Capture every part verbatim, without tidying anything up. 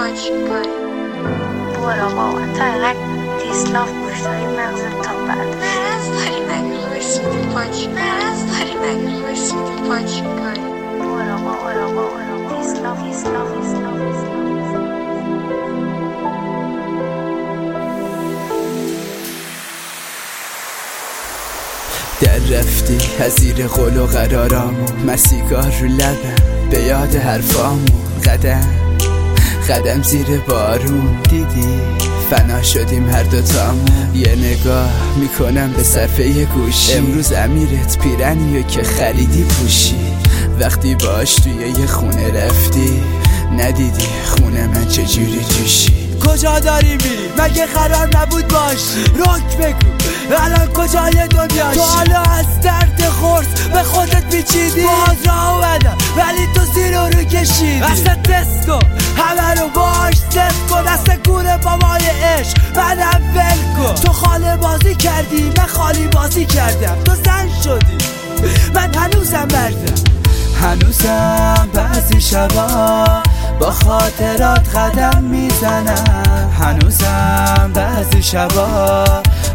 پاچگاه برا بابا تا اینقدر دیسلاف گوشتایی مغزت تا بعد مرز داری مگه رسیدی پاچگاه مرز داری مگه رسیدی پاچگاه برا بابا برا بابا دیسلاف دیسلاف دیسلاف در رفتی از زیر قول و قرارامو من سیگار رو لبم به یاد حرفامو قدم قدم زیر بارون دیدی فنا شدیم هر دوتامو یه نگاه میکنم به صرفه گوشی امروز امیرت پیرنیو که خریدی پوشی وقتی باش توی یه خونه رفتی ندیدی خونه من چجوری جوشی کجا داری میری؟ مگه قرار نبود باشی؟ رک بگو الان کجای دنیاشی؟ تو حالا از درد خورس به خودت پیچیدی باز راه اومدم ولی تو زیر رو کشیدی اصلا تست کن همه رو باش تست کن دست گونه بابای عشق منم ول کن تو خاله بازی کردی من خالی بازی کردم تو زن شدی من هنوزم مردم هنوزم بعضی شبا با خاطرات قدم میزنم هنوزم بعضی شبا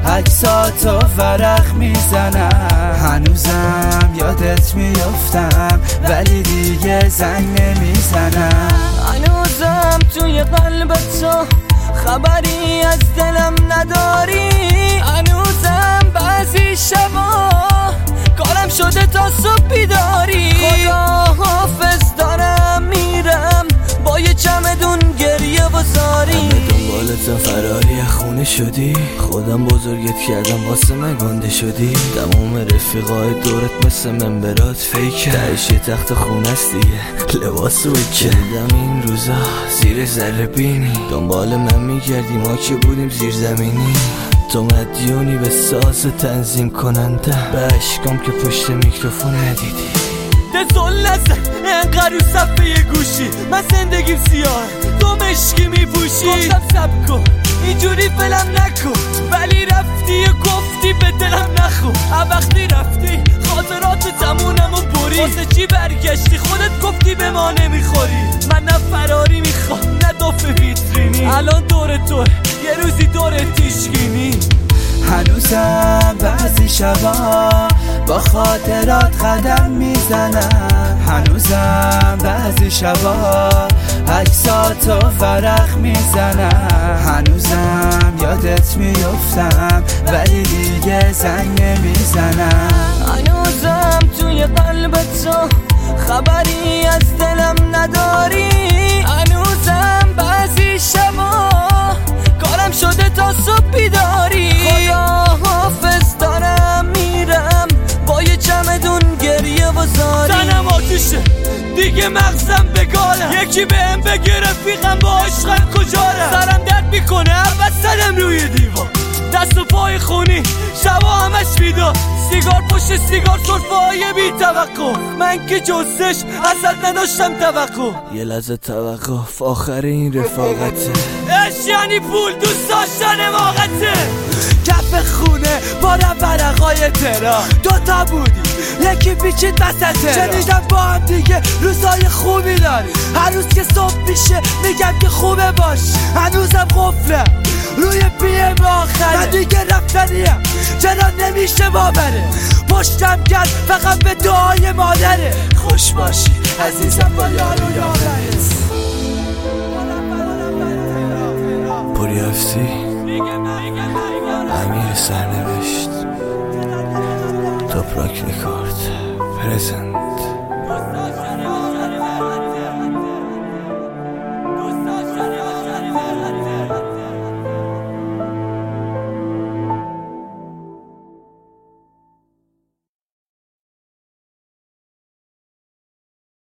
عکساتو ورق میزنم هنوزم یادت میافتم ولی دیگه زنگ نمیزنم هنوزم توی قلب تو خبری از دلم نداری هنوزم بعضی شبا کارم شده تا صبح بیداری خدا حافظ دارم میرم با یه چمدون گریه و زاری همه دنبالتم فراری خونه شدی خودم بزرگت کردم واسه من گنده شدی تمام رفیقای دورت مثل منبرات فیکه تهش یه تخت خونه است دیگه لباسو بکردم این روزا زیر ذره بینی دنبال من میگردی ما که بودیم زیر زمینی تو مدیونی به ساز تنظیم کننده به عشقام که پشت میکروفون ندیدی دزول نزن انقدر رو صفحه گوشی من زندگیم سیاه تو مشکی میپوشی گفتم سب کن اینجوری فلم نکن ولی رفتی و گفتی به دلم نخون وقتی رفتی خاطرات تمونم و بری واسه چی برگشتی خودت گفتی به ما نمیخوری من نه فراری میخوام نه دفعه ویترینی الان دور تو یه روزی دور تیشگینی هنوزم بعضی شبا با خاطرات قدم میزنم هنوزم بعضی شبا عکساتو ورق میزنم هنوزم یادت میافتم ولی دیگه زنگ نمیزنم هنوزم توی قلب تو خبری از دلم نداری هنوزم بعضی شبا کارم شده تا صبح بیداری خدا حافظ دارم میرم با یه چمدون گریه و زاری تنم آتیشه دیگه مغزم بگارم یکی بهم بگه رفیقم با عشقم کجاره سرم درد میکنه هر وسطم روی دیوار دست و پای خونی شبا همش بیدار سیگار پشت سیگار سرفه های بی توقع من که جزش ازت نداشتم توقع یه لحظه توقف آخر این رفاقته عشق یعنی پول دوست داشتن واقعته کف خونه بارم ورقای ترا دوتا بودی یکی پیچید وسط شنیدم با هم دیگه روزای خوبی داری هر روز که صبح میشه میگم که خوبه باش هنوزم قفلم روی پیم آخره من دیگه رفتنیم چرا نمیشه باوره پشتم کرد فقط به دعای مادره خوش باشی عزیزم با یار و یارت پوری افسی امیر سرنوشت توپراک ریکارد پرزنت